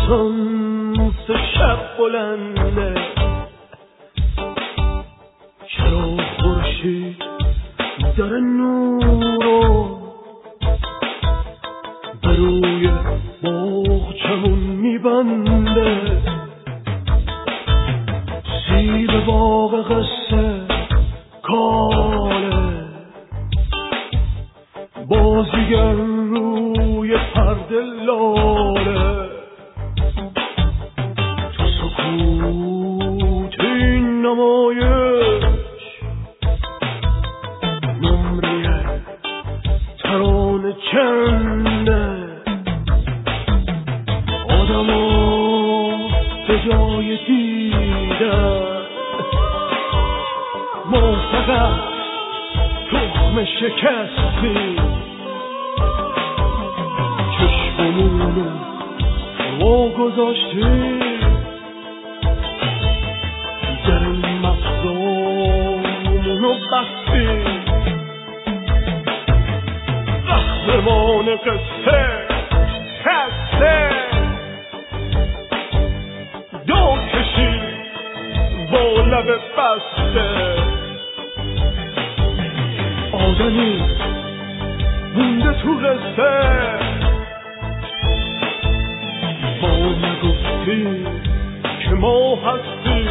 شانس شب بلنده، چرا خورشید داره نورو به روی باغچمون میبنده، سیب باغ قصه کاله، بازیگر روی پرده لاله، تو سکوت این نمایش نمره ترانه چنده، آدما به جای دیدن ما فقط تخم شکستی، چشممونو وا گذاشتی، در مغزامونو بستی، قهرمان قصه خسته دو کشی با لب بسته، آدمی مونده تو قصه ما نگفتی که ما هستی،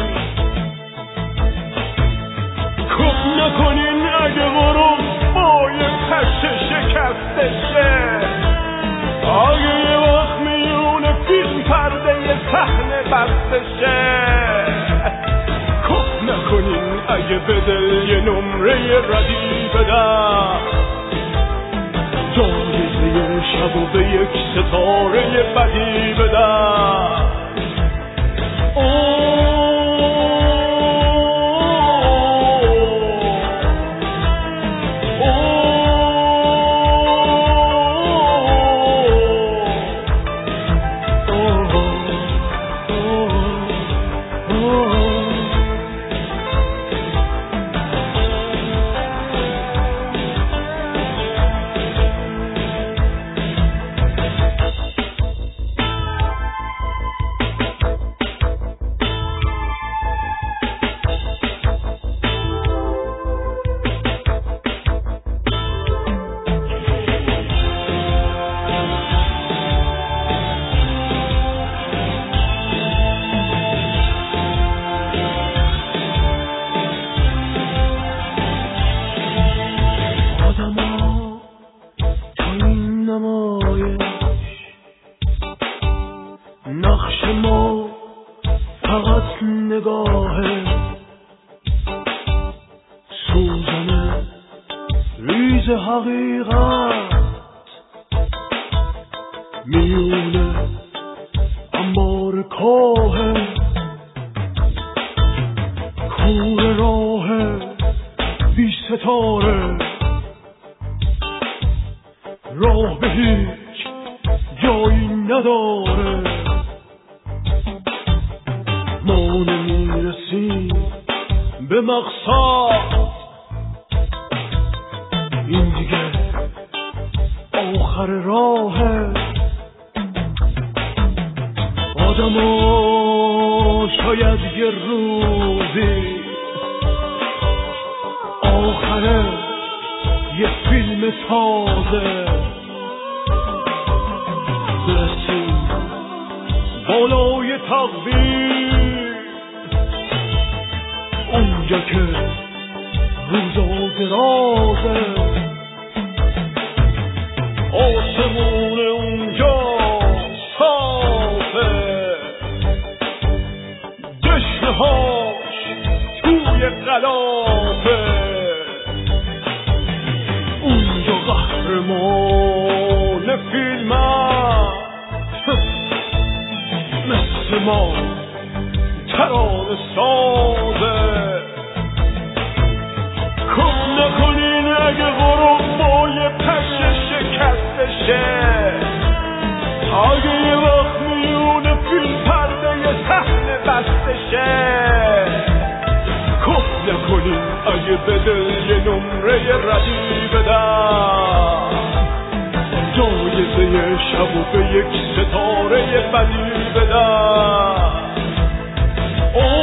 کب نکنین اگه غروب با یه پشه شکسته شه، اگه یه وقت میونه فیلم پرده یه صحنه بسته شه، کب نکنین اگه به دل یه نمره ردی بدم، جایزه شب و به یک ستاره بدی بدم. نقش ما فقط نگاهه، سوزن ریز حقیقت میونه انبار کاهه، کور راه بی ستاره، راه به هیچ جایی نداره، ما نمیرسیم به مقصد، این دیگه آخر راهه، آدما شاید یه روزی آخره یه فیلم تازه برسیم بالای تقدیر، اونجا که روزا درازه، آسمون اونجا صافه، دشنهاش توی غلافه، اونجا قهرمان فیلم مثل ما ترانه سازه، کب نکنین اگه غروب با یه پشه شکسته شه، اگه یه وقت میونه فیلم پرده یه صحنه بسته شه، کب نکنین اگه به دل یه نمره ردی بدم، جایزه لحظه شب و به یک ستاره بدی بدن